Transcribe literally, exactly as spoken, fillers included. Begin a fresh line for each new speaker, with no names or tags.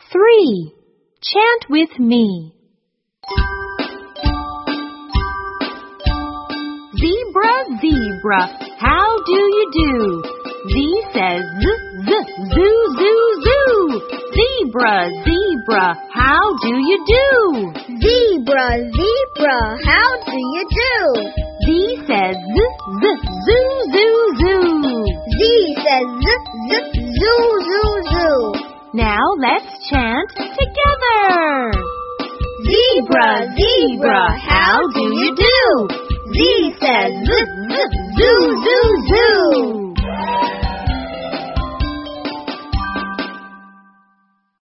Three. Chant with me. Zebra, zebra, how do you do? Z says z, z, zoo, zoo, zoo. Zebra, zebra, how do you do?
Zebra, zebra, how do you do?
Z says z, z, zoo, zoo, zoo.
Z says z, z, zoo, zoo, zoo.
Now let's chant together.
Zebra, zebra, how do you do? Z says z, z, zoo, zoo, zoo.